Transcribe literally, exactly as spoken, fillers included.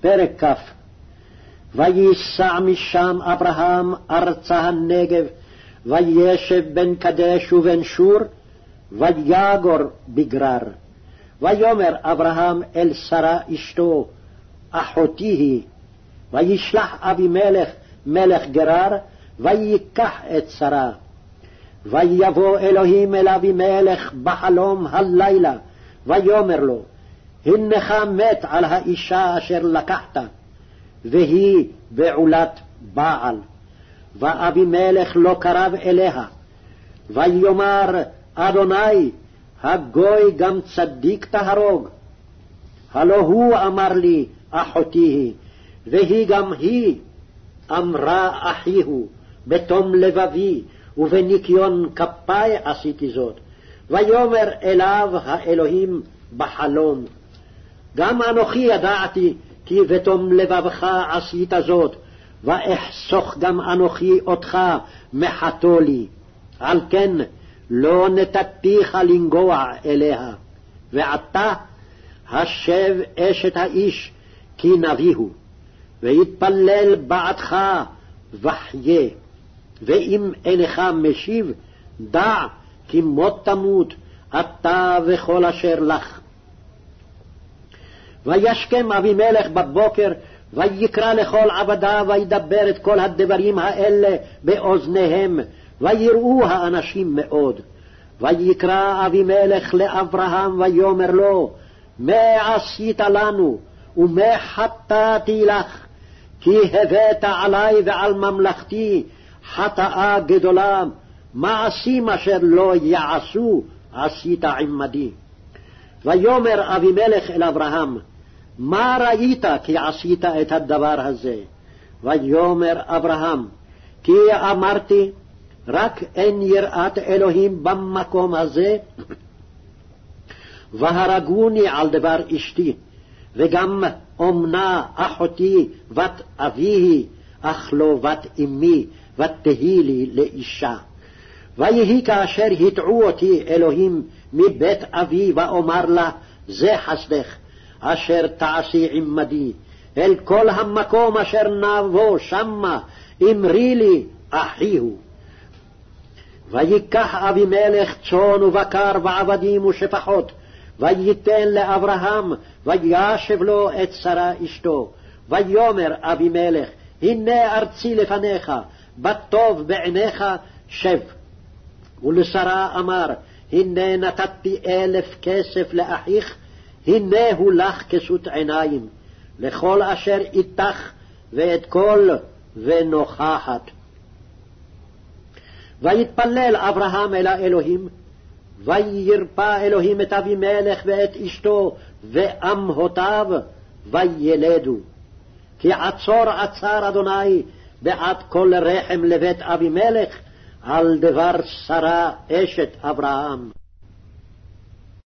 פרק כ'. וייסע משם אברהם ארצה הנגב, וישב בין קדש ובין שור, ויגור בגרר. ויאמר אברהם אל שרה אשתו, אחותי היא. וישלח אבימלך מלך גרר, ויקח את שרה. ויבוא אלוהים אל אבימלך בחלום הלילה, ויאמר לו, הנך מת על האישה אשר לקחת, והיא בעולת בעל. ואבימלך לא קרב אליה. ויאמר אדוני, הגוי גם צדיק תהרוג. הלא הוא אמר לי, אחותי היא, והיא גם היא אמרה אחיהו, בתום לבבי ובניקיון כפי עשיתי זאת. ויאמר אליו האלוהים בחלום, גם אנוכי ידעתי כי בתום לבבך עשית זאת, ואחסוך גם אנוכי אותך מחתו לי, על כן לא נתתיך לנגוע אליה. ועתה השב אשת האיש כי נביהו, ויתפלל בעדך וחיה. ואם אינך משיב, דע כי מות תמות אתה וכל אשר לך. וישכם אבימלך בבוקר, ויקרא לכל עבדיו, וידבר את כל הדברים האלה באוזניהם, ויראו האנשים מאוד. ויקרא אבימלך לאברהם, ויאמר לו, מה עשית לנו, ומה חטאתי לך? כי הבאת עלי ועל ממלכתי חטאה גדולה, מעשים אשר לא יעשו עשית עמדי. ויאמר אבימלך אל אברהם, מה ראית כי עשית את הדבר הזה? ויאמר אברהם, כי אמרתי, רק אין יראת אלוהים במקום הזה, והרגוני על דבר אשתי, וגם אומנה אחותי בת אביהי, אך לא בת אמי, ותהי לי לאישה. ויהי כאשר הטעו אותי אלוהים מבית אבי, ואומר לה, זה חסדך, אשר תעשי עמדי, אל כל המקום אשר נבוא שמה, אמרי לי אחיהו. ויקח אבימלך צאן ובקר ועבדים ושפחות, וייתן לאברהם, וישב לו את שרה אשתו. ויאמר אבימלך, הנה ארצי לפניך, בטוב בעיניך שב. ולשרה אמר, הנה נתתי אלף כסף לאחיך, הנה הוא לך כסות עיניים, לכל אשר איתך ואת כל ונוכחת. ויתפלל אברהם אל האלוהים, וירפא אלוהים את אבימלך ואת אשתו ואמהותיו, וילדו. כי עצור עצר אדוני בעד כל רחם לבית אבימלך, על דבר שרה אשת אברהם.